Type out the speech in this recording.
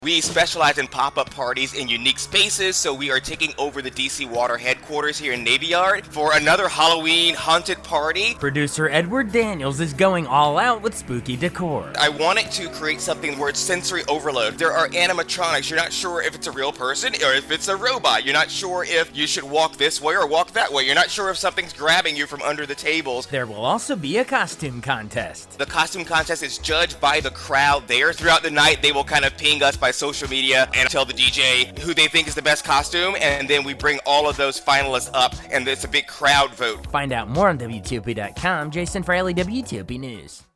We specialize in pop-up parties in unique spaces, so we are taking over the DC Water headquarters here in Navy Yard for another Halloween haunted party. Producer Edward Daniels is going all out with spooky decor. I wanted to create something where it's sensory overload. There are animatronics. You're not sure if it's a real person or if it's a robot. You're not sure if you should walk this way or walk that way. You're not sure if something's grabbing you from under the tables. There will also be a costume contest. The costume contest is judged by the crowd there. Throughout the night, they will kind of ping us by social media and tell the DJ who they think is the best costume, and then we bring all of those finalists up, and it's a big crowd vote. Find out more on WTOP.com. Jason Fraley, WTOP News.